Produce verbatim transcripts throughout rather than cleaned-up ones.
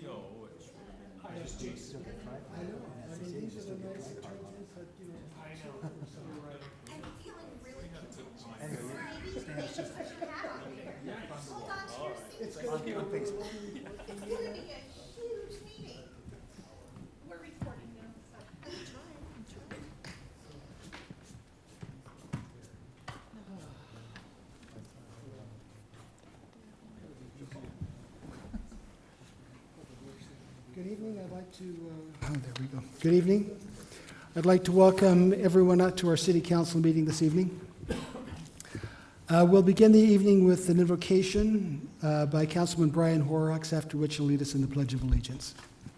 know, it should have been I nice. know, I mean, these are the nice changes that, you know. I know, you're right. I'm feeling really confused. Anyway, Maybe they should put your hat on here. Hold on to your seat. it's gonna be on Facebook. It's gonna be a huge meeting. We're recording now, so I'm trying, I'm trying. Good evening, I'd like to, uh, oh, there we go. Good evening. I'd like to welcome everyone out to our city council meeting this evening. Uh, we'll begin the evening with an invocation uh, by Councilman Brian Horrocks, after which he'll lead us in the Pledge of Allegiance.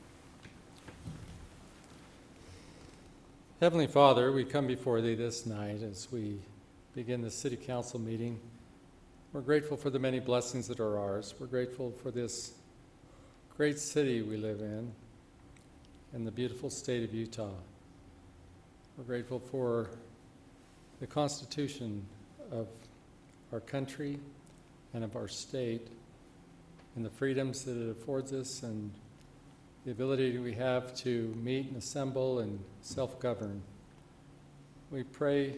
Heavenly Father, we come before Thee this night as we begin the City Council meeting. We're grateful for the many blessings that are ours. We're grateful for this great city we live in and the beautiful state of Utah. We're grateful for the Constitution of our country and of our state and the freedoms that it affords us and the ability we have to meet and assemble and self-govern. We pray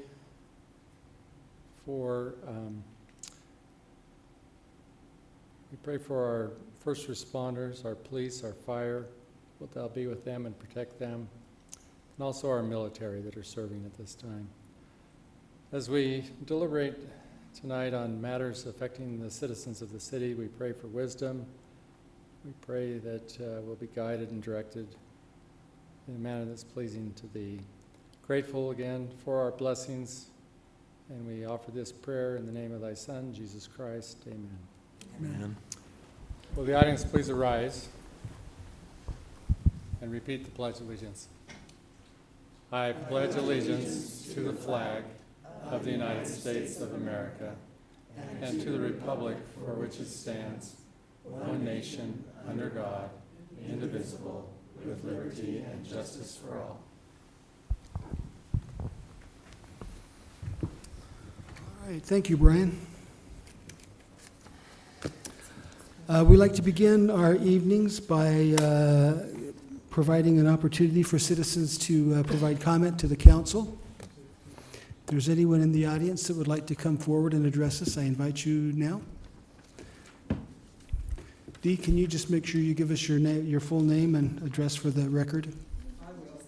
for um, we pray for our first responders, our police, our fire, what they'll be with them and protect them, and also our military that are serving at this time. As we deliberate tonight on matters affecting the citizens of the city, we pray for wisdom. We pray that uh, we'll be guided and directed in a manner that's pleasing to Thee. Grateful again for our blessings, and we offer this prayer in the name of Thy Son, Jesus Christ. Amen. Amen. Will the audience please arise and repeat the Pledge of Allegiance? I pledge allegiance to the flag of the United States of America and to the republic for which it stands, one nation, under God, indivisible, with liberty and justice for all. All right, thank you, Brian. Uh, we'd like to begin our evenings by uh, providing an opportunity for citizens to uh, provide comment to the council. If there's anyone in the audience that would like to come forward and address us, I invite you now. Dee, can you just make sure you give us your name, your full name and address for the record? I will.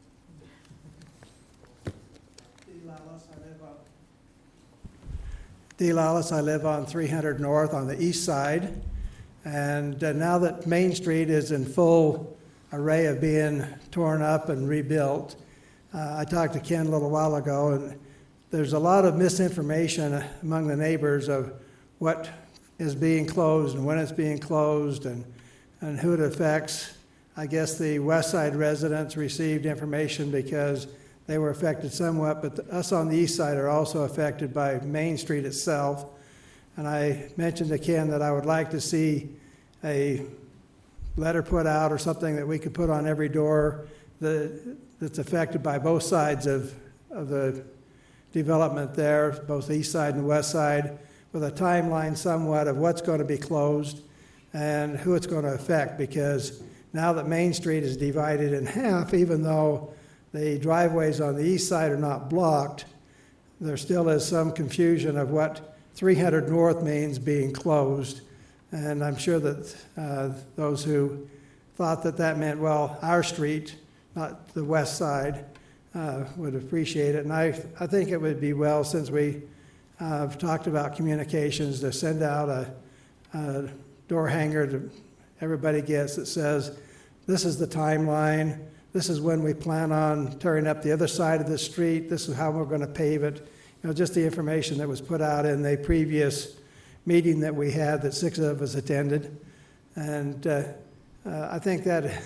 Dee Lallis, I live on. Dee Lallis, I live on three hundred North on the east side. And uh, now that Main Street is in full array of being torn up and rebuilt, uh, I talked to Ken a little while ago, and there's a lot of misinformation among the neighbors of what is being closed and when it's being closed and, and who it affects. I guess the West Side residents received information because they were affected somewhat, but the, us on the east side are also affected by Main Street itself. And I mentioned to Ken that I would like to see a letter put out or something that we could put on every door that, that's affected by both sides of, of the development there, both the east side and the west side, with a timeline somewhat of what's going to be closed and who it's going to affect, because now that Main Street is divided in half, even though the driveways on the east side are not blocked, there still is some confusion of what three hundred North means being closed. And I'm sure that uh, those who thought that that meant, well, our street, not the west side, uh, would appreciate it. And I, I think it would be well, since we uh, have talked about communications, to send out a, a door hanger that everybody gets that says, this is the timeline, this is when we plan on tearing up the other side of the street, this is how we're going to pave it. You know, just the information that was put out in the previous meeting that we had that six of us attended. And uh, uh, I think that,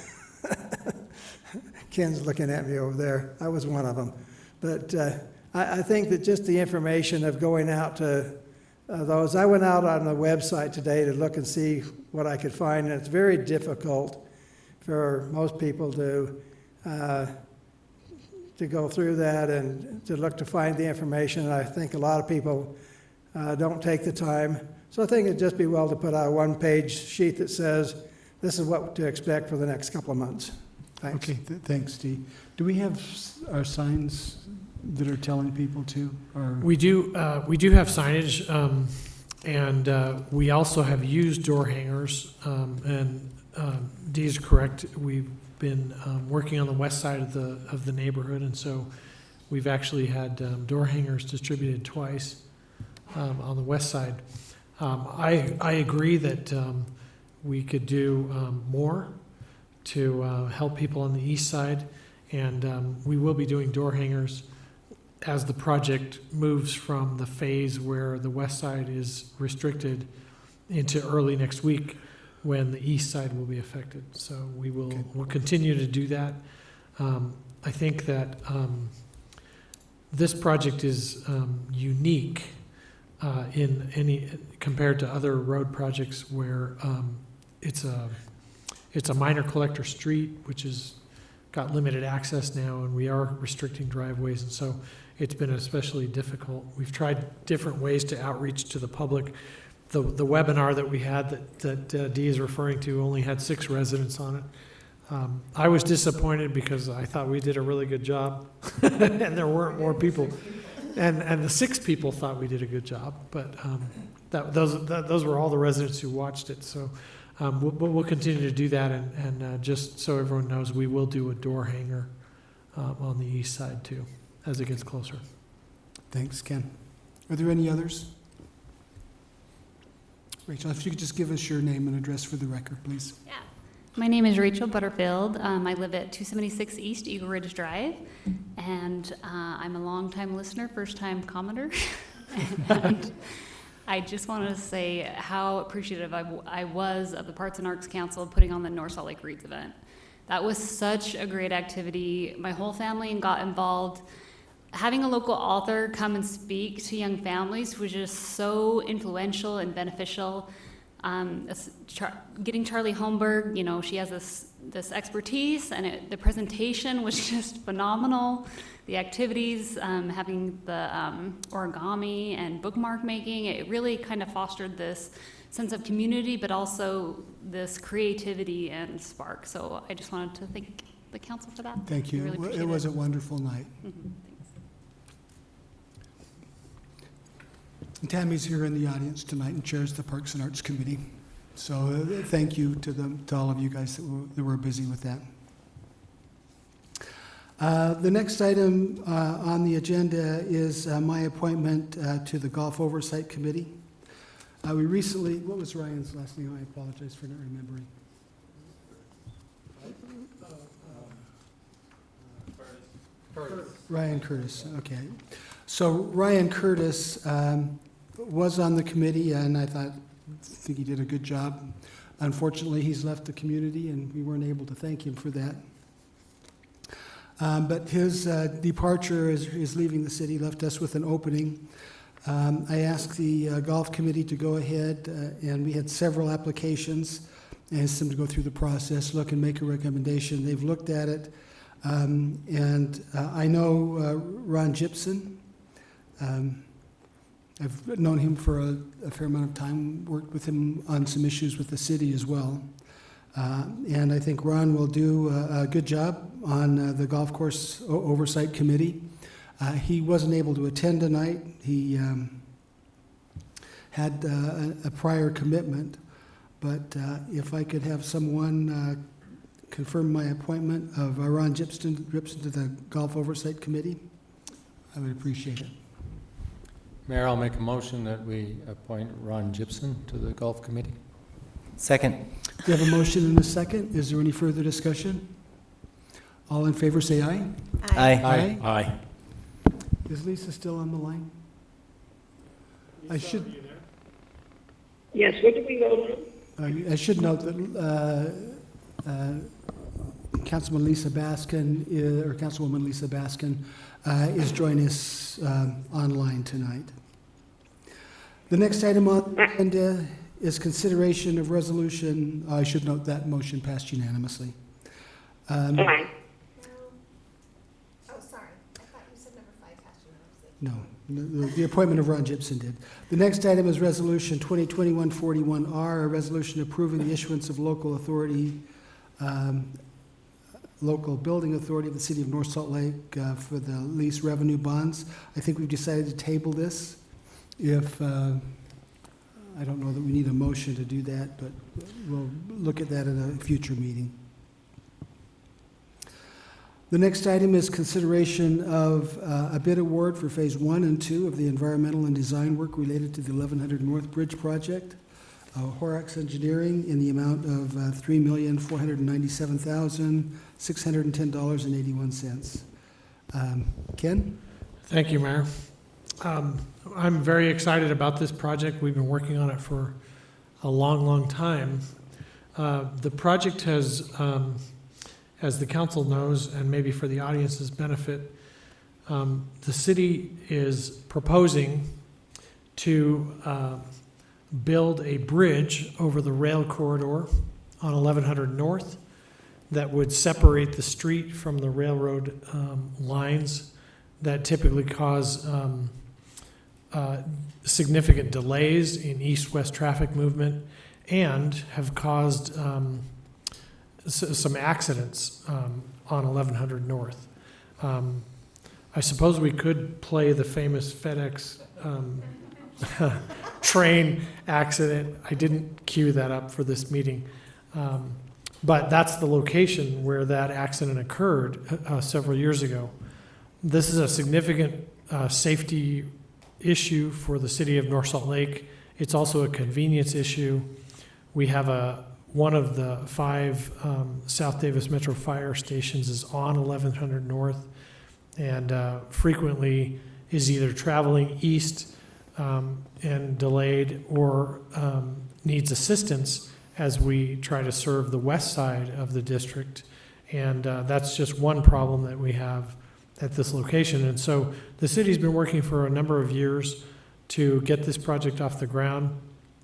Ken's looking at me over there, I was one of them. But uh, I, I think that just the information of going out to uh, those, I went out on the website today to look and see what I could find, and it's very difficult for most people to uh, to go through that and to look to find the information. And I think a lot of people uh, don't take the time. So I think it'd just be well to put out a one-page sheet that says, this is what to expect for the next couple of months. Thanks. Okay, th- thanks, Dee. Do we have s- our signs that are telling people to, or? We do, uh, we do have signage, um, and, uh, we also have used door hangers, um, and, um, Dee is correct. We've been, um, working on the west side of the, of the neighborhood, and so we've actually had, um, door hangers distributed twice, um, on the west side. Um, I, I agree that, um, we could do, um, more to, uh, help people on the east side, and, um, we will be doing door hangers as the project moves from the phase where the west side is restricted into early next week, when the east side will be affected. So we will, Okay. we'll continue to do that. Um, I think that um, this project is um, unique uh, in any, compared to other road projects where um, it's a, it's a minor collector street, which has got limited access now, and we are restricting driveways, and so it's been especially difficult. We've tried different ways to outreach to the public. The, the webinar that we had that, that uh, Dee is referring to only had six residents on it. Um, I was disappointed because I thought we did a really good job, and there weren't more people. And, and the six people thought we did a good job, but um, that, those, that, those were all the residents who watched it. So um, we'll, we'll continue to do that, and, and uh, just so everyone knows, we will do a door hanger um, on the east side too, as it gets closer. Thanks, Ken. Are there any others? Rachel, if you could just give us your name and address for the record, please. Yeah. My name is Rachel Butterfield. Um, I live at two seventy-six East Eagle Ridge Drive, and uh, I'm a longtime listener, first-time commenter. And I just wanted to say how appreciative I, w- I was of the Parks and Arts Council putting on the North Salt Lake Reads event. That was such a great activity. My whole family got involved. Having a local author come and speak to young families was just so influential and beneficial. Um, as Char- getting Charlie Holmberg, you know, she has this this expertise, and it, the presentation was just phenomenal. The activities, um, having the um, origami and bookmark making, it really kind of fostered this sense of community, but also this creativity and spark. So I just wanted to thank the council for that. Thank you. I really It wa- appreciate It was it. a wonderful night. Mhm, thanks. And Tammy's here in the audience tonight and chairs the Parks and Arts Committee. So uh, thank you to them, to all of you guys that were, that were busy with that. Uh, The next item uh, on the agenda is uh, my appointment uh, to the Golf Oversight Committee. Uh, We recently, what was Ryan's last name? I apologize for not remembering. Ryan Curtis, okay. So Ryan Curtis um, was on the committee, and I thought, think he did a good job. Unfortunately, he's left the community, and we weren't able to thank him for that. Um, But his uh, departure is is leaving the city, left us with an opening. Um, I asked the uh, golf committee to go ahead, uh, and we had several applications. I asked them to go through the process, look and make a recommendation. They've looked at it. Um, And uh, I know uh, Ron Gibson. Um, I've known him for a a fair amount of time, worked with him on some issues with the city as well. Uh, And I think Ron will do a a good job on uh, the Golf Course O- Oversight Committee. Uh, He wasn't able to attend tonight. He um, had uh, a a prior commitment. But uh, if I could have someone uh, confirm my appointment of uh, Ron Gibson Gibson to the Golf Oversight Committee, I would appreciate it. Mayor, I'll make a motion that we appoint Ron Gibson to the Golf Committee. Second. We have a motion and a second. Is there any further discussion? All in favor, say aye. Aye. Aye. Aye. Is Lisa still on the line? I should, Yes, what did we vote on? uh, I should note that uh, uh, Councilman Lisa Baskin, i- or Councilwoman Lisa Baskin, uh, is joining us um, online tonight. The next item on the agenda is consideration of resolution, I should note that motion passed unanimously. Um, Aye. Oh, sorry. I thought you said number five passed unanimously. No. The the appointment of Ron Gibson did. The next item is Resolution twenty twenty-one forty-one R, a resolution approving the issuance of local authority, um, local building authority of the city of North Salt Lake uh, for the lease revenue bonds. I think we've decided to table this. If, uh, I don't know that we need a motion to do that, but we'll look at that at a future meeting. The next item is consideration of uh, a bid award for Phase One and Two of the environmental and design work related to the eleven hundred North Bridge project. Uh, Horax Engineering in the amount of uh, three million four hundred ninety-seven thousand six hundred ten dollars and eighty-one cents. Um, Ken? Thank you, Mayor. Um, I'm very excited about this project. We've been working on it for a long, long time. Uh, the project has, um, as the council knows, and maybe for the audience's benefit, um, the city is proposing to uh, build a bridge over the rail corridor on eleven hundred North that would separate the street from the railroad um, lines that typically cause um, uh, significant delays in east-west traffic movement and have caused um, s- some accidents um, on eleven hundred North. Um, I suppose we could play the famous FedEx um, train accident. I didn't cue that up for this meeting. Um, but that's the location where that accident occurred uh, several years ago. This is a significant uh, safety issue for the city of North Salt Lake. It's also a convenience issue. We have a one of the five um, South Davis Metro fire stations is on eleven hundred North, and uh, frequently is either traveling east um, and delayed or um, needs assistance as we try to serve the west side of the district. And uh, that's just one problem that we have at this location. And so the city's been working for a number of years to get this project off the ground.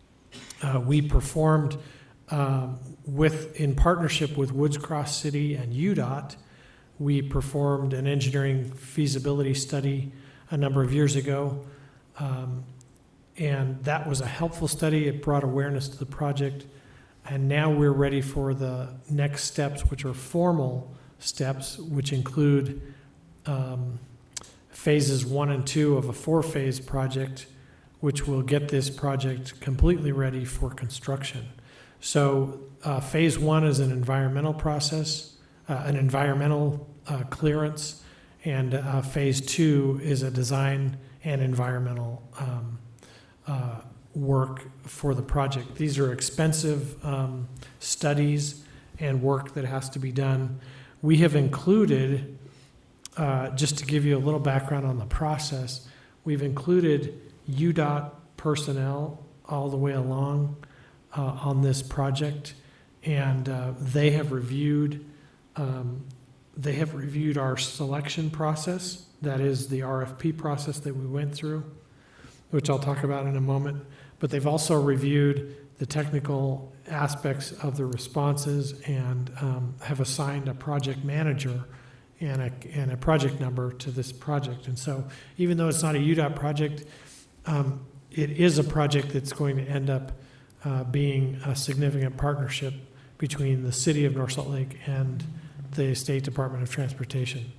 Uh, we performed um, with, in partnership with Woods Cross City and U D O T, we performed an engineering feasibility study a number of years ago. Um, and that was a helpful study. It brought awareness to the project. And now we're ready for the next steps, which are formal steps, which include um, phases one and two of a four-phase project, which will get this project completely ready for construction. So uh, phase one is an environmental process, uh, an environmental uh, clearance, and uh, phase two is a design and environmental um, uh, work for the project. These are expensive um, studies and work that has to be done. We have included, uh, just to give you a little background on the process, we've included U D O T personnel all the way along uh, on this project, and uh, they have reviewed um, they have reviewed our selection process, that is the R F P process that we went through, which I'll talk about in a moment. But they've also reviewed the technical aspects of the responses and um, have assigned a project manager and a, and a project number to this project. And so even though it's not a U D O T project, um, it is a project that's going to end up uh, being a significant partnership between the city of North Salt Lake and the State Department of Transportation.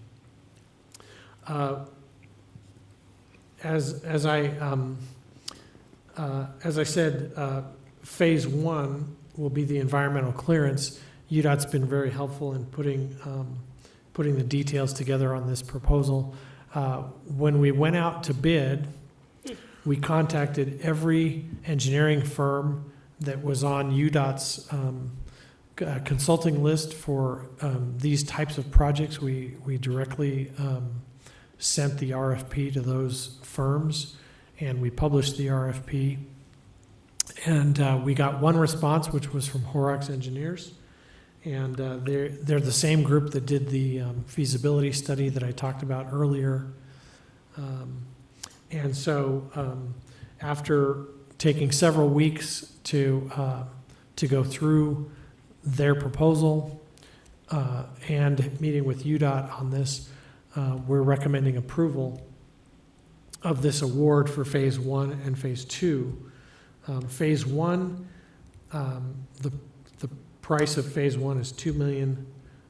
Uh, as, as I... Um, Uh, as I said, uh, phase one will be the environmental clearance. U D O T's been very helpful in putting um, putting the details together on this proposal. Uh, when we went out to bid, we contacted every engineering firm that was on U D O T's um, uh, consulting list for um, these types of projects. We, we directly um, sent the R F P to those firms, and we published the R F P, and uh, we got one response, which was from Horax Engineers, and uh, they're, they're the same group that did the um, feasibility study that I talked about earlier. Um, and so um, after taking several weeks to, uh, to go through their proposal uh, and meeting with U D O T on this, uh, we're recommending approval of this award for Phase One and Phase Two. Um, Phase One, um, the the price of Phase One is two million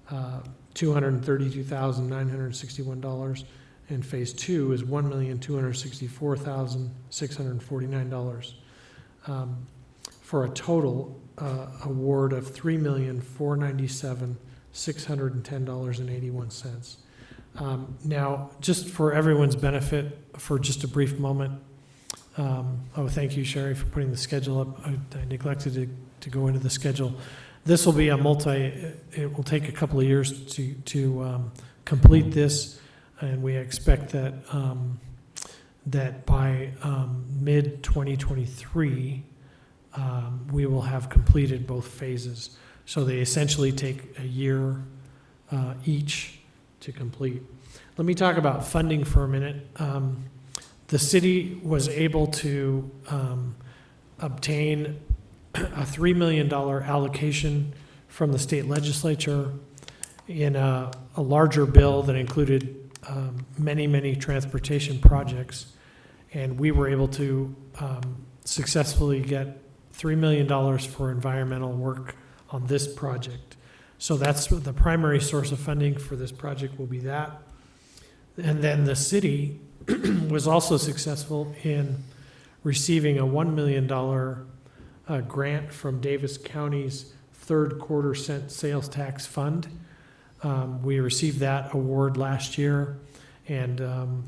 two hundred thirty-two thousand nine hundred sixty-one dollars, and Phase Two is one million two hundred sixty-four thousand six hundred forty-nine dollars, um, for a total uh, award of three million four hundred ninety-seven thousand six hundred ten dollars and eighty-one cents. Um, now, just for everyone's benefit, for just a brief moment, um, oh, thank you, Sherry, for putting the schedule up. I, I neglected to, to go into the schedule. This will be a multi, it will take a couple of years to, to um, complete this, and we expect that, um, that by um, mid twenty twenty-three, um, we will have completed both phases. So they essentially take a year uh, each to complete. Let me talk about funding for a minute. Um, the city was able to um, obtain a three million dollars allocation from the state legislature in a, a larger bill that included um, many, many transportation projects. And we were able to um, successfully get three million dollars for environmental work on this project. So that's the primary source of funding for this project will be that. And then the city was also successful in receiving a one million dollars uh, grant from Davis County's third quarter cent sales tax fund. Um, we received that award last year, and um,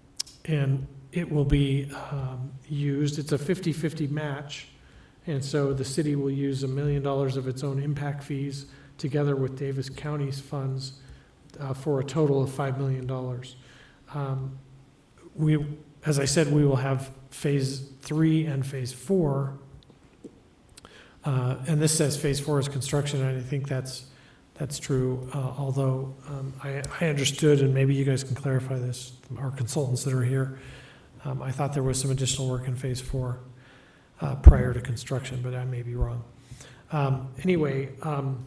and it will be um, used. It's a fifty-fifty match, and so the city will use a million dollars of its own impact fees together with Davis County's funds uh, for a total of five million dollars. Um, we, as I said, we will have phase three and phase four. Uh, and this says phase four is construction, and I think that's that's true, uh, although um, I, I understood, and maybe you guys can clarify this, our consultants that are here, um, I thought there was some additional work in phase four uh, prior to construction, but I may be wrong. Um, anyway, um,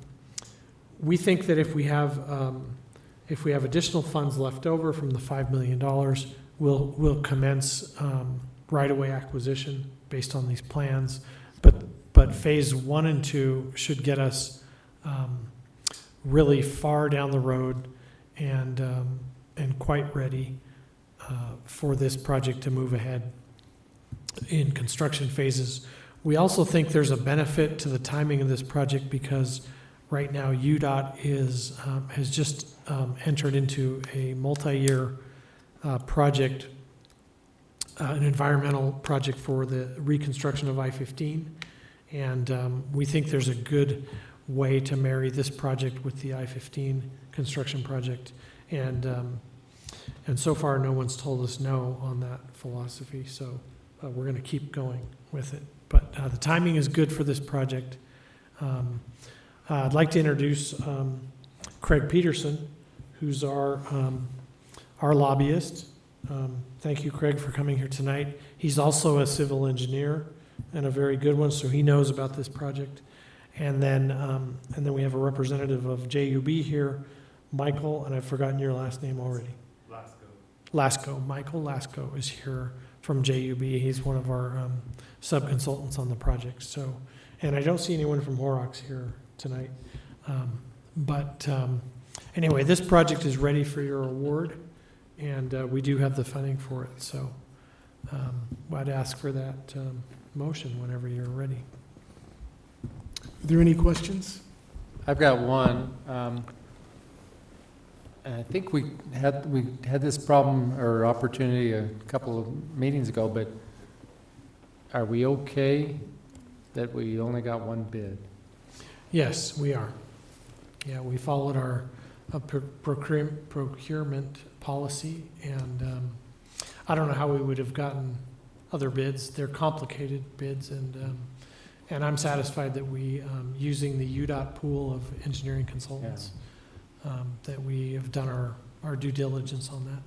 we think that if we have um, if we have additional funds left over from the five million dollars, we'll we'll commence um, right-of-way acquisition based on these plans. But but phase one and two should get us um, really far down the road and um, and quite ready uh, for this project to move ahead in construction phases. We also think there's a benefit to the timing of this project because right now U DOT is um, has just um, entered into a multi-year uh, project, uh, an environmental project for the reconstruction of I fifteen. And um, we think there's a good way to marry this project with the I fifteen construction project. And um, and so far, no one's told us no on that philosophy. So uh, we're going to keep going with it. But uh, the timing is good for this project. Um, uh, I'd like to introduce um, Craig Peterson, who's our um, our lobbyist. Um, thank you, Craig, for coming here tonight. He's also a civil engineer and a very good one, so he knows about this project. And then um, and then we have a representative of J U B here, Michael, and I've forgotten your last name already. Lasco. Lasco. Michael Lasco is here from J U B. He's one of our um, sub-consultants on the project. So, and I don't see anyone from Horrocks here tonight. Um, but um, anyway, this project is ready for your award, and uh, we do have the funding for it. So um, I'd ask for that um, motion whenever you're ready. Are there any questions? I've got one. Um, and I think we had we had this problem or opportunity a couple of meetings ago, but are we okay that we only got one bid? Yes, we are. Yeah, we followed our uh, pro- procurement, procurement policy, and um, I don't know how we would have gotten other bids. They're complicated bids, and um, and I'm satisfied that we, um, using the U DOT pool of engineering consultants, um, that we have done our, our due diligence on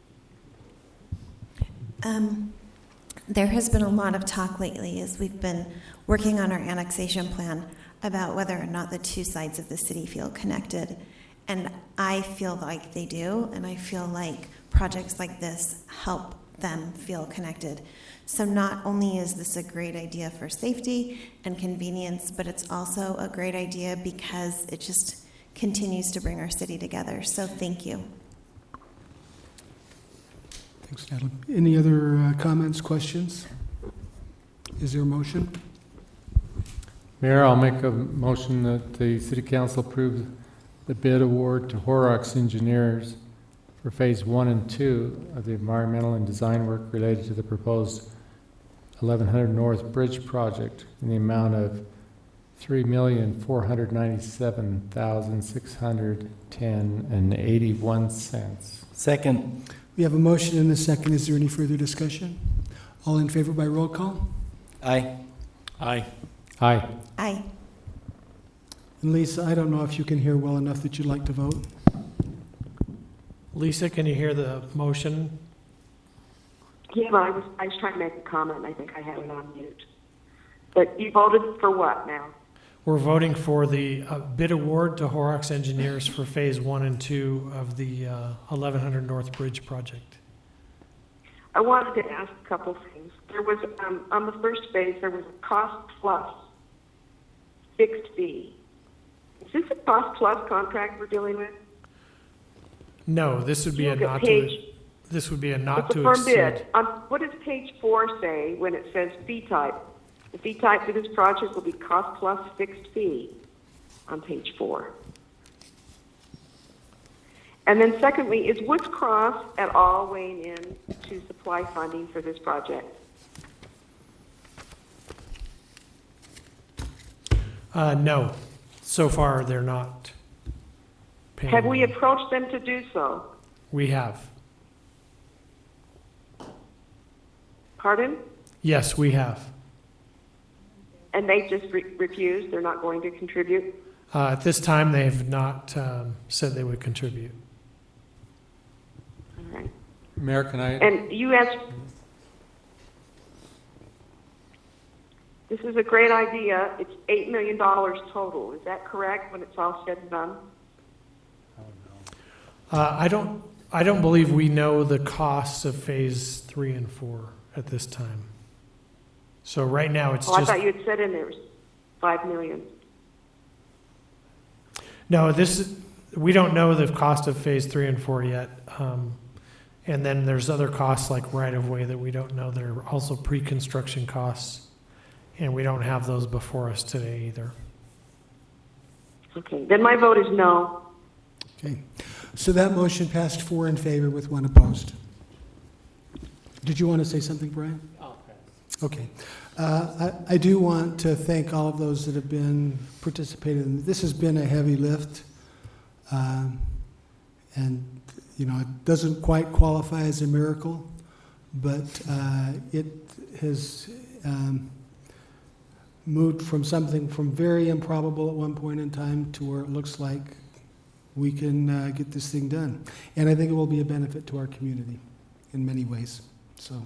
that. Um, there has been a lot of talk lately as we've been working on our annexation plan about whether or not the two sides of the city feel connected. And I feel like they do, and I feel like projects like this help them feel connected. So not only is this a great idea for safety and convenience, but it's also a great idea because it just continues to bring our city together. So thank you. Thanks, Natalie. Any other uh, comments, questions? Is there a motion? Mayor, I'll make a motion that the city council approve the bid award to Horrocks Engineers for phase one and two of the environmental and design work related to the proposed eleven hundred North Bridge project in the amount of three million four hundred ninety-seven thousand six hundred ten and eighty-one cents. Second. We have a motion and a second. Is there any further discussion? All in favor by roll call? Aye. Aye. Aye. Aye. And Lisa, I don't know if you can hear well enough that you'd like to vote. Lisa, can you hear the motion? Yeah, I was, I was trying to make a comment, and I think I had it on mute. But you voted for what now? We're voting for the uh, bid award to Horrocks Engineers for phase one and two of the uh, eleven hundred North Bridge project. I wanted to ask a couple things. There was, um, on the first phase, there was a cost plus fixed fee. Is this a cost plus contract we're dealing with? No, this would be a Look at not to, page- this would be a not It's a to firm bid. exceed. Um, what does page four say when it says fee type? The fee type for this project will be cost plus fixed fee on page four. And then secondly, is Woods Cross at all weighing in to supply funding for this project? Uh, no, so far they're not paying. Have we approached them to do so? We have. Pardon? Yes, we have. And they just re- refused? They're not going to contribute? Uh, at this time, they have not um, said they would contribute. All right. Mayor, can I? And you asked, this is a great idea. It's eight million dollars total. Is that correct when it's all said and done? Uh, I don't, I don't believe we know the costs of phase three and four at this time. So right now, it's Oh, I just, thought you had said in there was five million. no, this, is- we don't know the cost of phase three and four yet. Um, and then there's other costs like right-of-way that we don't know. There are also pre-construction costs, and we don't have those before us today either. Okay, then my vote is no. Okay. So that motion passed four in favor with one opposed. Did you want to say something, Brian? Okay. Uh, I, I do want to thank all of those that have been participated in. This has been a heavy lift. Um, and, you know, it doesn't quite qualify as a miracle, but uh, it has um, moved from something from very improbable at one point in time to where it looks like we can uh, get this thing done. And I think it will be a benefit to our community in many ways. So.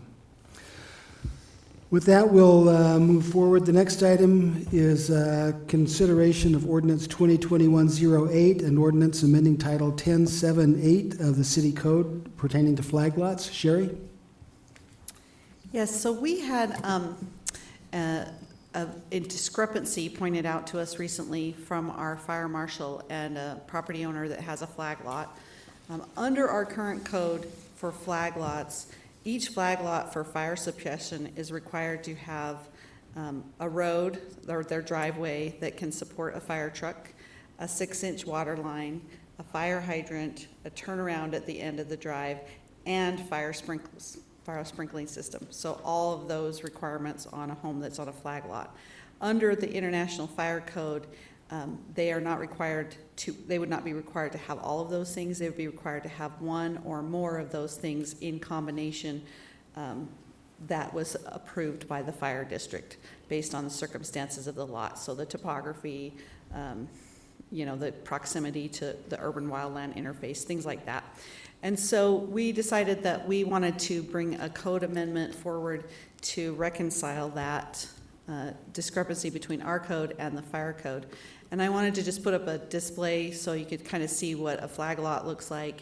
With that, we'll uh, move forward. The next item is uh, consideration of Ordinance twenty twenty-one oh eight, an ordinance amending Title ten seventy-eight of the City Code pertaining to flag lots. Sherry? Yes, so we had um, a, a a discrepancy pointed out to us recently from our fire marshal and a property owner that has a flag lot. Um, Under our current code for flag lots, each flag lot for fire suppression is required to have um, a road or their driveway that can support a fire truck, a six-inch water line, a fire hydrant, a turnaround at the end of the drive, and fire sprinkles, fire sprinkling system. So all of those requirements on a home that's on a flag lot. Under the International Fire Code, um, they are not required to, they would not be required to have all of those things. They would be required to have one or more of those things in combination um, that was approved by the fire district based on the circumstances of the lot. So the topography, um, you know, the proximity to the urban wildland interface, things like that. And so we decided that we wanted to bring a code amendment forward to reconcile that uh, discrepancy between our code and the fire code. And I wanted to just put up a display so you could kind of see what a flag lot looks like.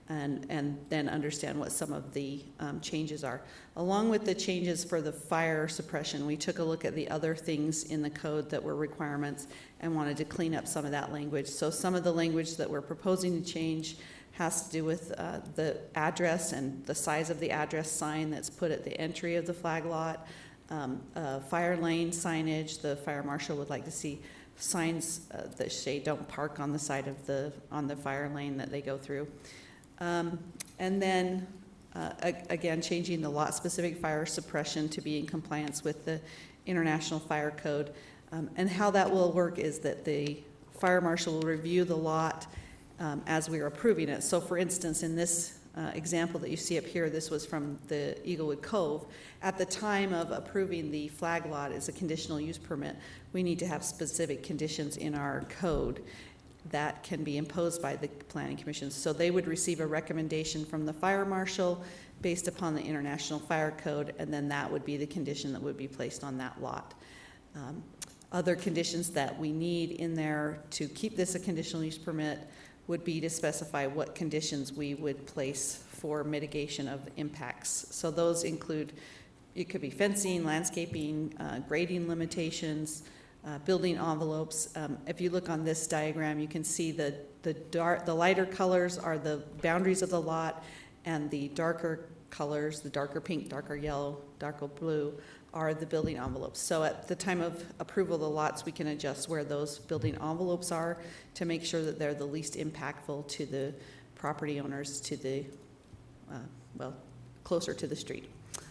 and, and then understand what some of the um, changes are. Along with the changes for the fire suppression, we took a look at the other things in the code that were requirements and wanted to clean up some of that language. So some of the language that we're proposing to change has to do with uh, the address and the size of the address sign that's put at the entry of the flag lot, um, uh, fire lane signage. The fire marshal would like to see signs uh, that say don't park on the side of the, on the fire lane that they go through. Um, and then, uh, again, changing the lot-specific fire suppression to be in compliance with the International Fire Code. Um, and how that will work is that the fire marshal will review the lot um, as we are approving it. So, for instance, in this uh, example that you see up here, this was from the Eaglewood Cove. At the time of approving the flag lot as a conditional use permit, we need to have specific conditions in our code that can be imposed by the Planning Commission. So they would receive a recommendation from the fire marshal based upon the International Fire Code, and then that would be the condition that would be placed on that lot. Um, other conditions that we need in there to keep this a conditional use permit would be to specify what conditions we would place for mitigation of impacts. So those include, it could be fencing, landscaping, uh, grading limitations, Uh, building envelopes. Um, if you look on this diagram, you can see the the dark, the lighter colors are the boundaries of the lot, and the darker colors, the darker pink, darker yellow, darker blue, are the building envelopes. So at the time of approval of the lots, we can adjust where those building envelopes are to make sure that they're the least impactful to the property owners, to the uh, well, closer to the street.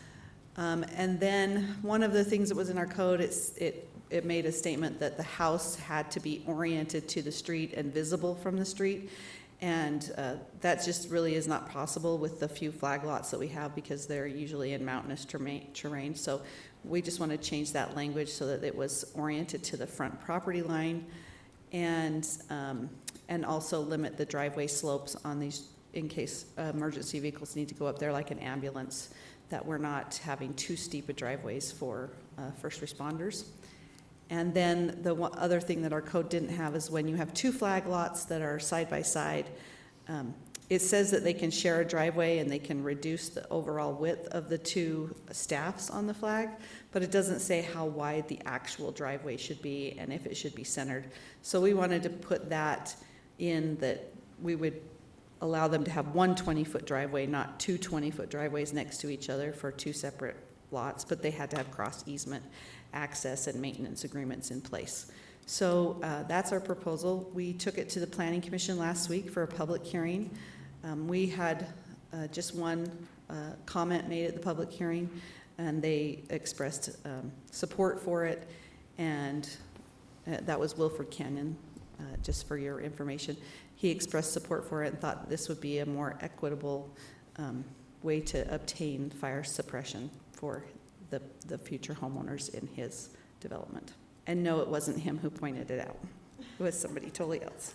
Um, and then one of the things that was in our code, it's, it it made a statement that the house had to be oriented to the street and visible from the street. And uh, that just really is not possible with the few flag lots that we have, because they're usually in mountainous terrain. So we just want to change that language so that it was oriented to the front property line, and um, and also limit the driveway slopes on these in case uh, emergency vehicles need to go up there, like an ambulance, that we're not having too steep a driveways for uh, first responders. And then the one other thing that our code didn't have is when you have two flag lots that are side by side, um, it says that they can share a driveway and they can reduce the overall width of the two staffs on the flag, but it doesn't say how wide the actual driveway should be and if it should be centered. So we wanted to put that in, that we would allow them to have one twenty-foot driveway, not two twenty-foot driveways next to each other for two separate lots, but they had to have cross easement access and maintenance agreements in place. So uh, that's our proposal. We took it to the Planning Commission last week for a public hearing. Um, we had uh, just one uh, comment made at the public hearing, and they expressed um, support for it, and uh, that was Wilford Canyon, uh, just for your information. He expressed support for it and thought this would be a more equitable um, way to obtain fire suppression for the, the future homeowners in his development. And no, it wasn't him who pointed it out. It was somebody totally else.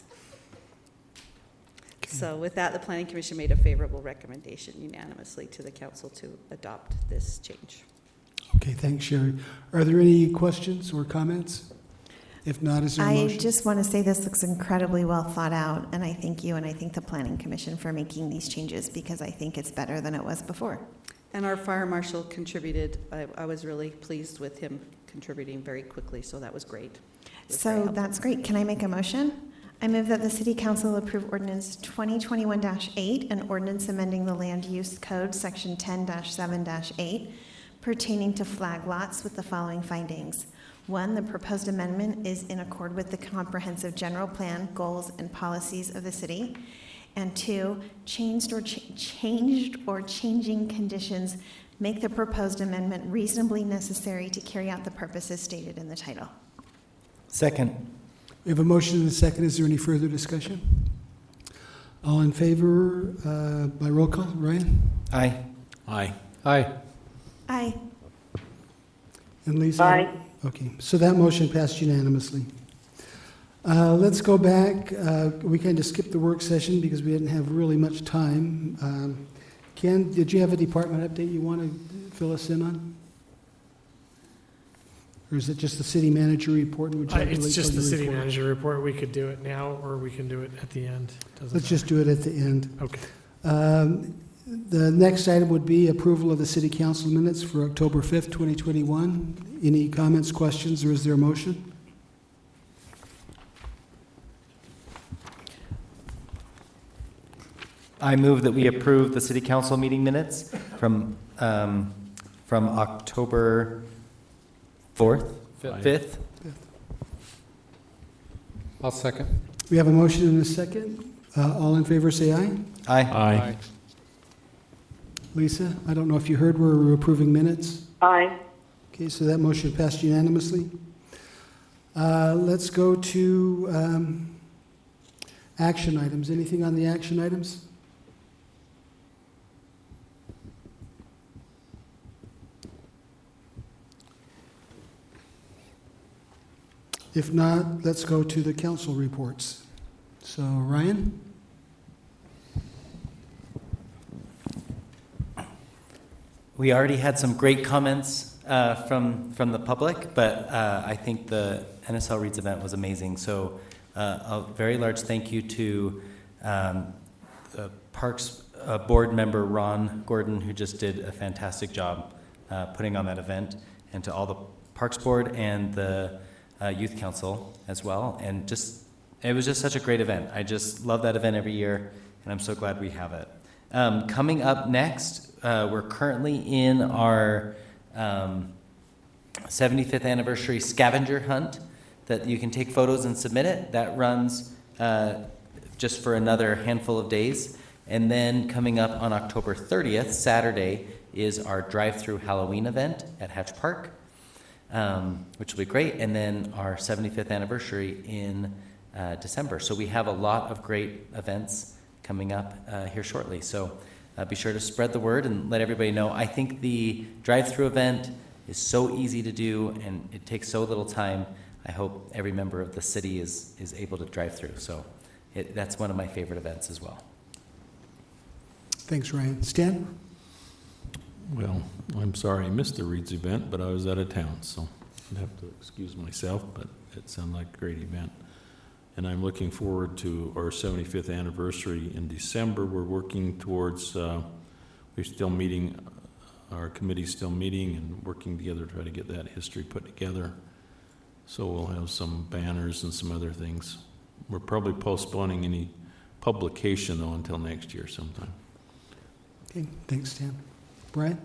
Okay. So with that, the Planning Commission made a favorable recommendation unanimously to the council to adopt this change. Okay, thanks, Sherry. Are there any questions or comments? If not, is there a I motion? just want to say this looks incredibly well thought out, and I thank you and I thank the Planning Commission for making these changes, because I think it's better than it was before. And our fire marshal contributed. I, I was really pleased with him contributing very quickly, so that was great. It was very So helpful. that's great. Can I make a motion? I move that the City Council approve ordinance twenty twenty-one dash eight, an ordinance amending the Land Use Code, section ten dash seven dash eight, pertaining to flag lots with the following findings. One, the proposed amendment is in accord with the comprehensive general plan, goals, and policies of the city. And two, changed or ch- changed or changing conditions make the proposed amendment reasonably necessary to carry out the purposes stated in the title. Second. We have a motion and a second. Is there any further discussion? All in favor uh, by roll call? Ryan? Aye. Aye. Aye. Aye. And Lisa? Aye. Okay, so that motion passed unanimously. Uh, let's go back. Uh, we kind of skipped the work session because we didn't have really much time. Um, Ken, did you have a department update you want to fill us in on? Or is it just the city manager report? and would you Uh, like to It's wait just till the your city report? manager report. We could do it now, or we can do it at the end. Doesn't Let's just do it at the end. matter. Okay. Um, The next item would be approval of the city council minutes for October fifth, twenty twenty-one. Any comments, questions, or is there a motion? I move that we approve the city council meeting minutes from, um, from October fourth, Fifth. fifth. I'll second. We have a motion and a second. Uh, All in favor, say aye. Aye. Aye. Lisa, I don't know if you heard, we're approving minutes. Aye. Okay, so that motion passed unanimously. Uh, Let's go to um, action items. Anything on the action items? If not, let's go to the council reports. So, Ryan? We already had some great comments uh, from from the public, but uh, I think the N S L Reads event was amazing. So uh, a very large thank you to um, the Parks uh, board member Ron Gordon, who just did a fantastic job uh, putting on that event, and to all the Parks board and the uh, Youth Council as well. And just it was just such a great event. I just love that event every year, and I'm so glad we have it. Um, coming up next, uh, we're currently in our um, seventy-fifth anniversary scavenger hunt that you can take photos and submit it. That runs uh, just for another handful of days. And then coming up on October thirtieth, Saturday, is our drive-through Halloween event at Hatch Park, um, which will be great. And then our seventy-fifth anniversary in uh, December. So we have a lot of great events coming up uh, here shortly. So uh, be sure to spread the word and let everybody know. I think the drive-through event is so easy to do and it takes so little time. I hope every member of the city is is able to drive through. So it, that's one of my favorite events as well. Thanks, Ryan. Stan? Well, I'm sorry I missed the Reeds event, but I was out of town, so I'd have to excuse myself, but it sounded like a great event. And I'm looking forward to our seventy-fifth anniversary in December. We're working towards, uh, we're still meeting, our committee's still meeting and working together to try to get that history put together. So we'll have some banners and some other things. We're probably postponing any publication, though, until next year sometime. Okay, thanks, Stan. Brian?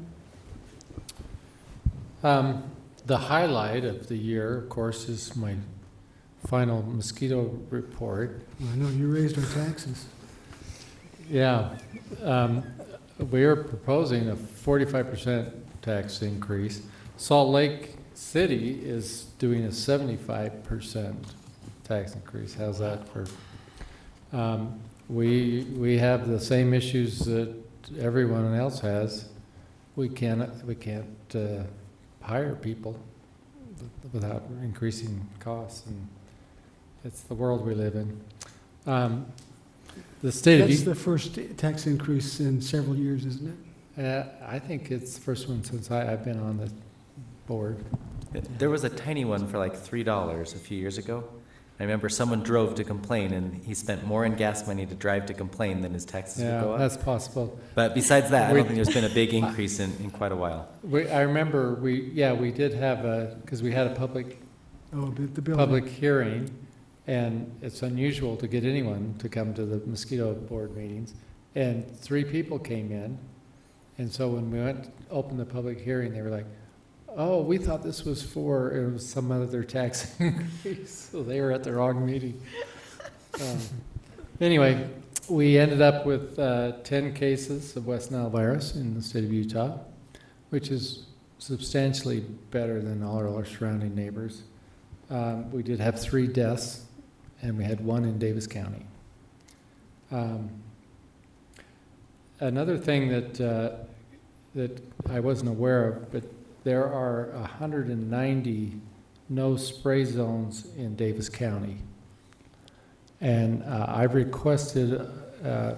Um, the highlight of the year, of course, is my final mosquito report. I know you raised our taxes. Yeah, um, we are proposing a forty-five percent tax increase. Salt Lake City is doing a seventy-five percent tax increase. How's that for? Um, we we have the same issues that everyone else has. We can't we can't uh, hire people without increasing costs, and it's the world we live in. Um, the state That's of the first tax increase in several years, isn't it? uh, I think it's the first one since I, I've been on the board. There was a tiny one for like three dollars a few years ago. I remember someone drove to complain, and he spent more in gas money to drive to complain than his taxes would go Yeah, up. that's possible. But besides that, I We- don't think there's been a big increase in, in quite a while. We, I remember we, yeah, we did have a, because we had a public, Oh, the the building. public hearing, and it's unusual to get anyone to come to the mosquito board meetings. And three people came in, and so when we went to open the public hearing, they were like, oh, we thought this was for, it was some other tax increase, so they were at the wrong meeting. Um, Anyway, we ended up with uh, ten cases of West Nile virus in the state of Utah, which is substantially better than all our surrounding neighbors. Um, we did have three deaths, and we had one in Davis County. Um, another thing that uh, that I wasn't aware of, but there are one hundred ninety no spray zones in Davis County. And uh, I've requested uh,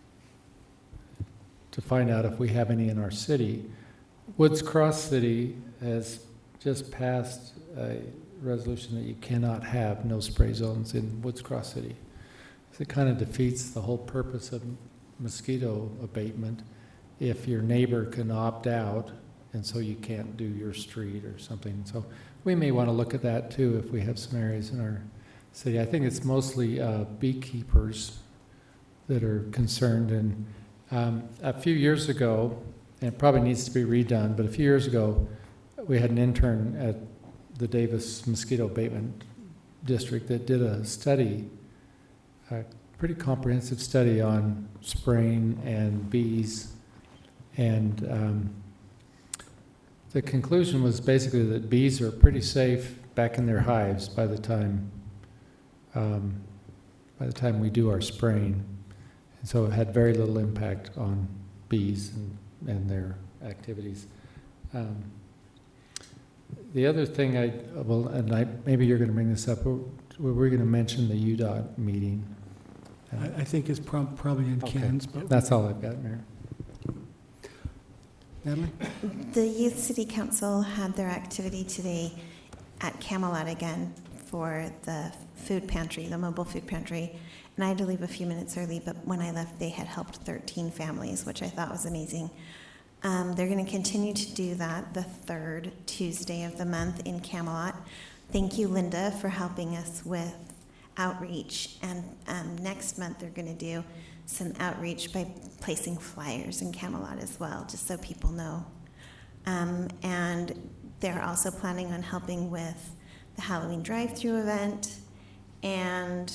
to find out if we have any in our city. Woods Cross City has just passed a resolution that you cannot have no spray zones in Woods Cross City. So it kind of defeats the whole purpose of mosquito abatement if your neighbor can opt out, and so you can't do your street or something. So we may want to look at that too if we have some areas in our city. I think it's mostly uh, beekeepers that are concerned. And um, a few years ago, and it probably needs to be redone, but a few years ago, we had an intern at the Davis Mosquito Abatement District that did a study, a pretty comprehensive study on spraying and bees. And um, the conclusion was basically that bees are pretty safe back in their hives by the time um, by the time we do our spraying. And so it had very little impact on bees and, and their activities. Um, the other thing I, well, and I, maybe you're going to bring this up, we're, we're going to mention the U D O T meeting. I, I think it's prob- probably in Okay. Cairns, but That's all I've got, Mayor. Natalie? The Youth City Council had their activity today at Camelot again for the food pantry, the mobile food pantry. And I had to leave a few minutes early, but when I left, they had helped thirteen families, which I thought was amazing. Um, they're going to continue to do that the third Tuesday of the month in Camelot. Thank you, Linda, for helping us with outreach. And um, next month, they're going to do some outreach by placing flyers in Camelot as well, just so people know. Um, and they're also planning on helping with the Halloween drive-through event. And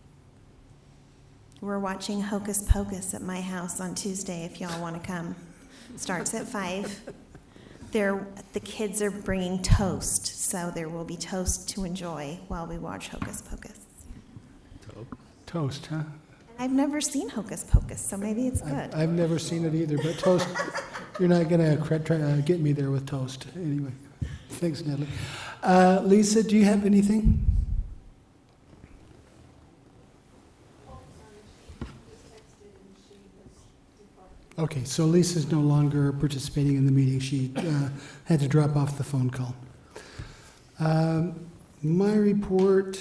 we're watching Hocus Pocus at my house on Tuesday if y'all want to come. Starts at five. They're, the kids are bringing toast, so there will be toast to enjoy while we watch Hocus Pocus. Toast, huh? I've never seen Hocus Pocus, so maybe it's good. I've, I've never seen it either, but toast, you're not going to try to get me there with toast. Anyway, thanks, Natalie. Uh, Lisa, do you have anything? Okay, so Lisa's no longer participating in the meeting. She uh, had to drop off the phone call. Um, my report,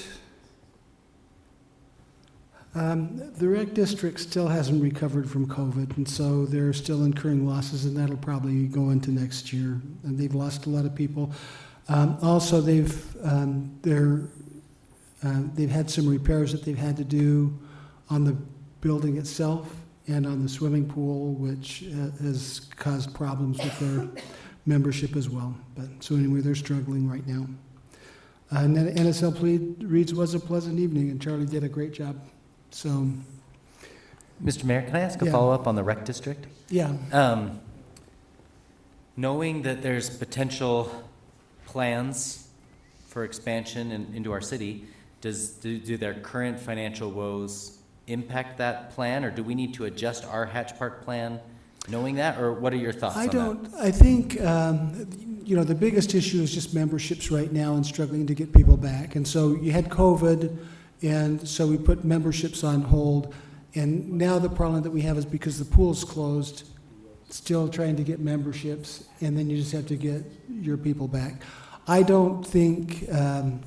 um, the rec district still hasn't recovered from COVID, and so they're still incurring losses, and that'll probably go into next year. And they've lost a lot of people. Um, also, they've um, they're uh, they've had some repairs that they've had to do on the building itself and on the swimming pool, which uh, has caused problems with their membership as well. But so anyway, they're struggling right now. Uh, and then N S L Reads was a pleasant evening, and Charlie did a great job. So, Mister Mayor, can I ask a Yeah. follow-up on the rec district? yeah, Um, knowing that there's potential plans for expansion in, into our city, does do, do their current financial woes impact that plan, or do we need to adjust our Hatch Park plan knowing that, or what are your thoughts I on don't, I think, um, you know, the biggest issue is just memberships right now and struggling to get people back. And so you had COVID, and so we put memberships on hold. And now the problem that we have is because the pool's closed, still trying to get memberships, and then you just have to get your people back. I don't think, um,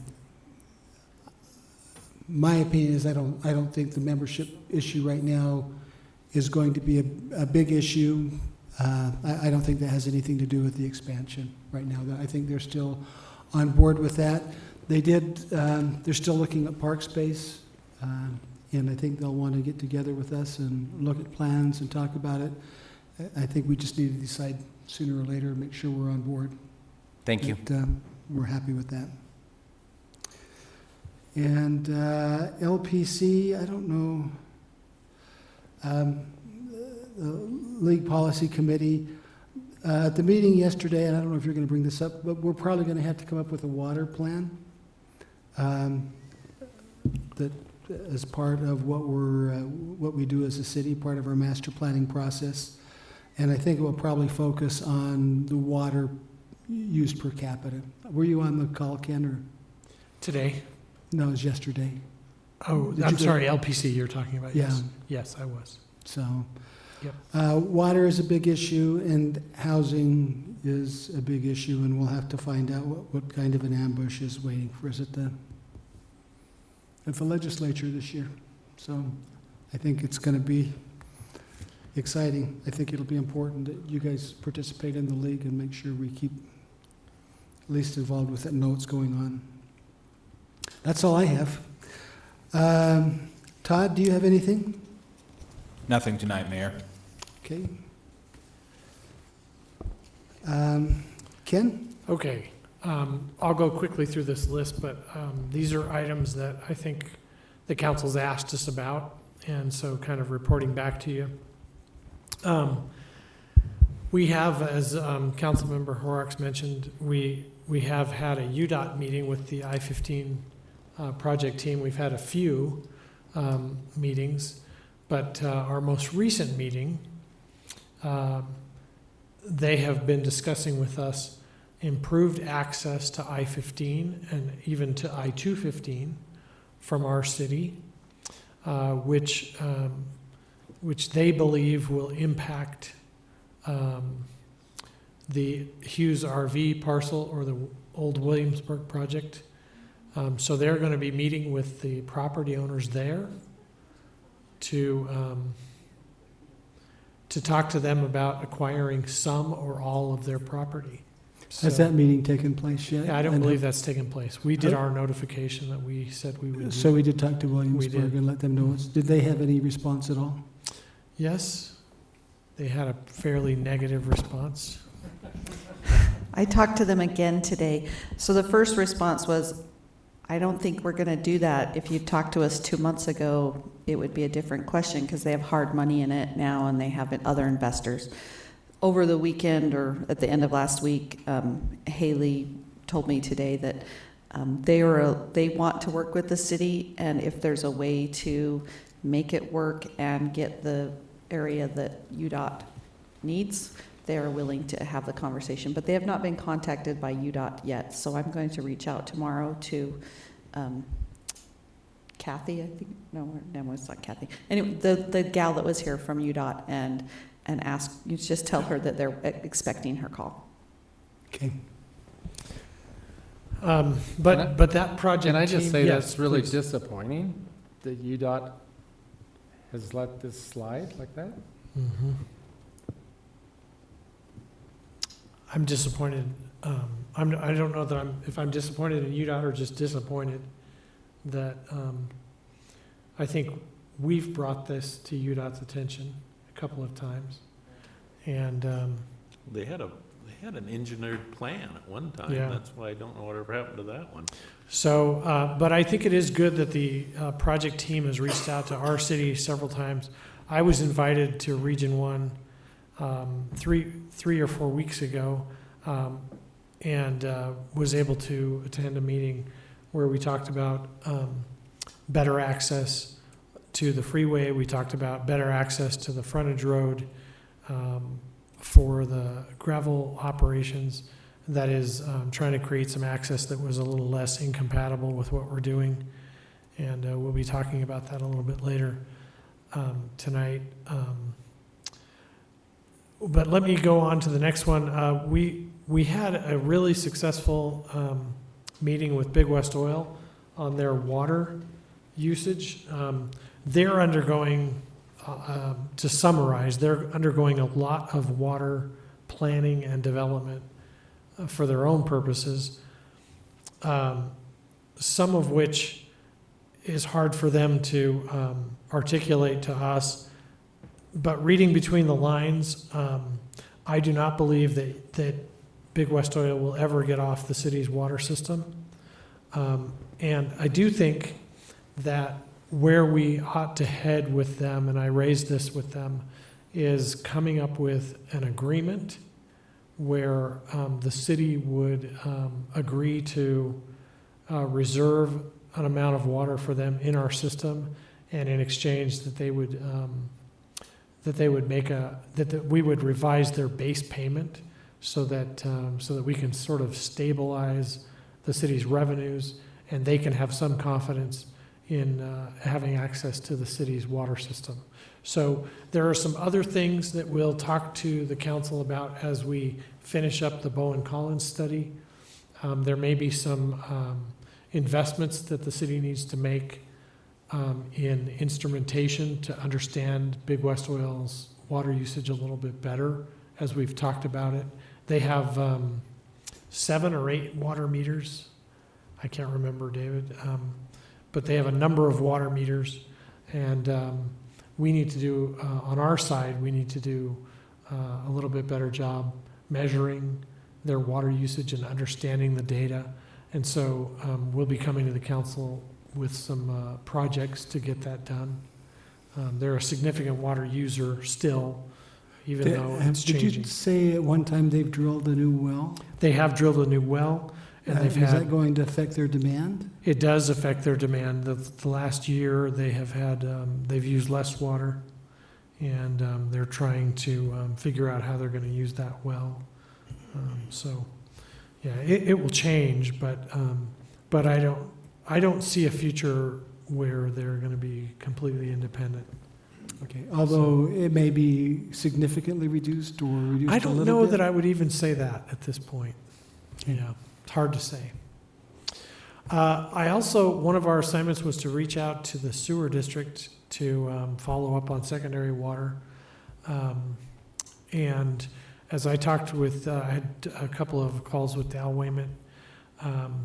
my opinion is I don't, I don't think the membership issue right now is going to be a, a big issue. Uh, I, I don't think that has anything to do with the expansion right now. I think they're still on board with that. They did, um, they're still looking at park space, um, and I think they'll want to get together with us and look at plans and talk about it. I I think we just need to decide sooner or later, make sure we're on board. Thank you. But, um, we're happy with that. And uh, L P C, I don't know. Um, the League Policy Committee, uh, at the meeting yesterday, and I don't know if you're going to bring this up, but we're probably going to have to come up with a water plan um, that as part of what we're, uh, what we do as a city, part of our master planning process. And I think it will probably focus on the water used per capita. Were you on the call, Ken, or? Today? No, it was yesterday. Oh, Did I'm you go- sorry, L P C you're talking about, yes. Yeah. Yes, I was. So, Yep. uh, water is a big issue, and housing is a big issue, and we'll have to find out what, what kind of an ambush is waiting for us at the, at the legislature this year. So I think it's going to be exciting. I think it'll be important that you guys participate in the league and make sure we keep at least involved with it and know what's going on. That's all I have. Um, Todd, do you have anything? Nothing tonight, Mayor. Okay. Um, Ken? Okay, um, I'll go quickly through this list, but um, these are items that I think the council's asked us about, and so kind of reporting back to you. Um, we have, as um, Councilmember Horrocks mentioned, we we have had a U DOT meeting with the I fifteen uh, project team. We've had a few um, meetings, but uh, our most recent meeting, uh, they have been discussing with us improved access to I fifteen and even to I two fifteen from our city, uh, which um, which they believe will impact um, the Hughes R V parcel or the old Williamsburg project. Um, so they're going to be meeting with the property owners there to um, to talk to them about acquiring some or all of their property. Has So- that meeting taken place yet? Yeah, I don't And- believe that's taken place. We did Huh? our notification that we said we would do. So we did talk to did. Williamsburg and let them know. It's- Did they have any response at all? Yes, they had a fairly negative response. I talked to them again today. So the first response was, I don't think we're going to do that. If you talked to us two months ago, it would be a different question because they have hard money in it now and they have other investors. Over the weekend or at the end of last week, um, Haley told me today that um, they are a, they want to work with the city, and if there's a way to make it work and get the area that U DOT needs, they are willing to have the conversation. But they have not been contacted by U DOT yet, so I'm going to reach out tomorrow to um, Kathy, I think. No, her name was not Kathy. Anyway, the, the gal that was here from U DOT, and and ask, you just tell her that they're expecting her call. Okay. Um, Can I- but, but that project Can I just team- say yes, that's really please. disappointing that U DOT has let this slide like that? Mhm. I'm disappointed. Um, I'm, I don't know that I'm, if I'm disappointed in U DOT or just disappointed that, um, I think we've brought this to U DOT's attention a couple of times. And, um, They had a, they had an engineered plan at one time. Yeah. That's why I don't know whatever happened to that one. So, uh, but I think it is good that the uh, project team has reached out to our city several times. I was invited to Region One um, three, three or four weeks ago, um, and uh, was able to attend a meeting where we talked about um, better access to the freeway. We talked about better access to the frontage road um, for the gravel operations. That is um, trying to create some access that was a little less incompatible with what we're doing. And uh, we'll be talking about that a little bit later um, tonight. Um, but let me go on to the next one. Uh, we, we had a really successful um, meeting with Big West Oil on their water usage. Um, they're undergoing, uh, um, to summarize, they're undergoing a lot of water planning and development for their own purposes, um, some of which is hard for them to um, articulate to us. But reading between the lines, um, I do not believe that, that Big West Oil will ever get off the city's water system. Um, and I do think that where we ought to head with them, and I raised this with them, is coming up with an agreement where um, the city would um, agree to uh, reserve an amount of water for them in our system, and in exchange that they would um, that they would make a that, that we would revise their base payment so that um, so that we can sort of stabilize the city's revenues, and they can have some confidence in uh, having access to the city's water system. So there are some other things that we'll talk to the council about as we finish up the Bowen Collins study. Um, there may be some um, investments that the city needs to make um, in instrumentation to understand Big West Oil's water usage a little bit better, as we've talked about it. They have um, seven or eight water meters. I can't remember, David, um, but they have a number of water meters, and um, we need to do, uh, on our side, we need to do uh, a little bit better job measuring their water usage and understanding the data. And so um, we'll be coming to the council with some uh, projects to get that done. Um, they're a significant water user still, even Did- though have- it's Did changing. you say at one time they've drilled a new well? They have drilled a new well, and Uh, they've Is that had, going to affect their demand? it does affect their demand. The, the last year, they have had, um, they've used less water, and um, they're trying to um, figure out how they're going to use that well. Um, so, yeah, it, it will change, but um, but I don't I don't see a future where they're going to be completely independent. Okay, although it may be significantly reduced or reduced I a don't little know bit? that I would even say that at this point. Yeah, it's hard to say. Uh, I also, one of our assignments was to reach out to the sewer district to um, follow up on secondary water. Um, and as I talked with, uh, I had a couple of calls with Al Wayman. Um,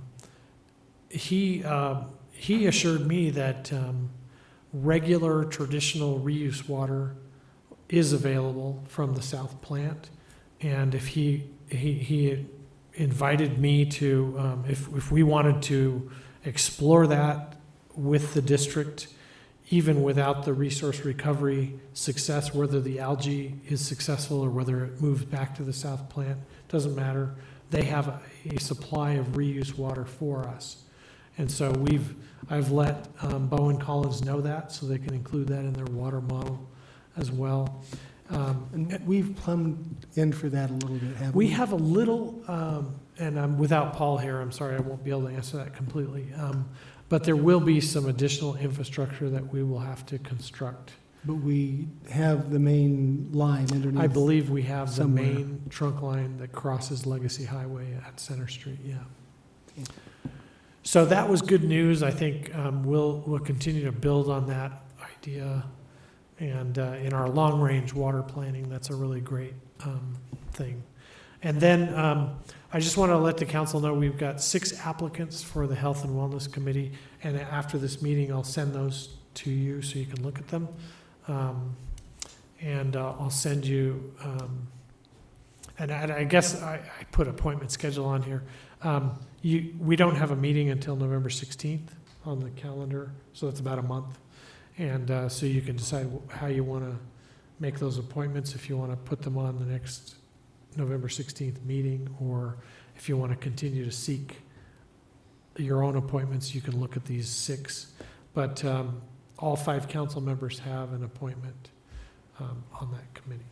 he, uh, he assured me that um, regular traditional reuse water is available from the south plant. And if he, he, he invited me to, um, if, if we wanted to explore that with the district, even without the resource recovery success, whether the algae is successful or whether it moves back to the south plant, doesn't matter. They have a, a supply of reuse water for us. And so we've, I've let um, Bowen Collins know that, so they can include that in their water model as well. Um, And we've plumbed in for that a little bit, haven't we? we have a little, um, and I'm without Paul here, I'm sorry, I won't be able to answer that completely. Um, but there will be some additional infrastructure that we will have to construct. But we have the main line underneath. I believe we have the somewhere. main trunk line that crosses Legacy Highway at Center Street, yeah. Okay. So that was good news. I think um, we'll, we'll continue to build on that idea. And uh, in our long-range water planning, that's a really great um, thing. And then um, I just want to let the council know we've got six applicants for the Health and Wellness Committee. And after this meeting, I'll send those to you so you can look at them. Um, and uh, I'll send you, um, and, I, and I guess I, I put appointment schedule on here. Um, you, we don't have a meeting until November sixteenth on the calendar, so that's about a month. And uh, so you can decide how you want to make those appointments, if you want to put them on the next November sixteenth meeting, or if you want to continue to seek your own appointments, you can look at these six. But um, all five council members have an appointment um, on that committee.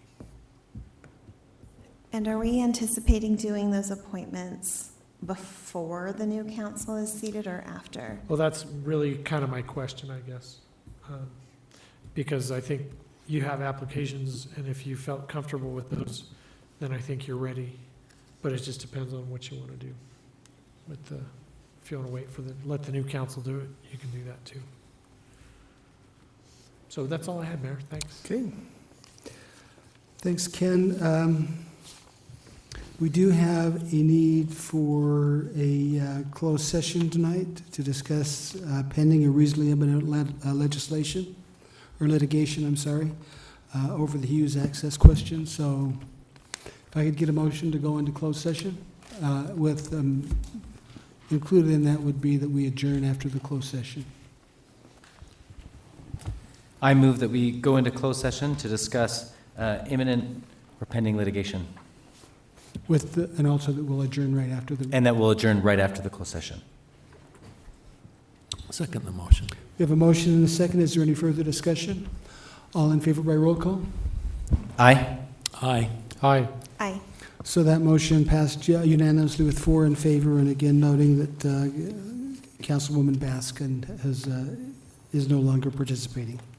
And are we anticipating doing those appointments before the new council is seated or after? Well, that's really kind of my question, I guess. Um, because I think you have applications, and if you felt comfortable with those, then I think you're ready. But it just depends on what you want to do. With the, if you want to wait for the, let the new council do it, you can do that too. So that's all I had, Mayor. Thanks. Okay. Thanks, Ken. Um, We do have a need for a uh, closed session tonight to discuss uh, pending or reasonably imminent le- uh, legislation, or litigation, I'm sorry, uh, over the Hughes access question. So if I could get a motion to go into closed session, uh, with, um, included in that would be that we adjourn after the closed session. I move that we go into closed session to discuss uh, imminent or pending litigation, With, the- and also that we'll adjourn right after the. and that will adjourn right after the closed session. Second the motion. We have a motion and a second. Is there any further discussion? All in favor by roll call? Aye. Aye. Aye. Aye. So that motion passed unanimously with four in favor, and again noting that uh, Councilwoman Baskin has, uh, is no longer participating.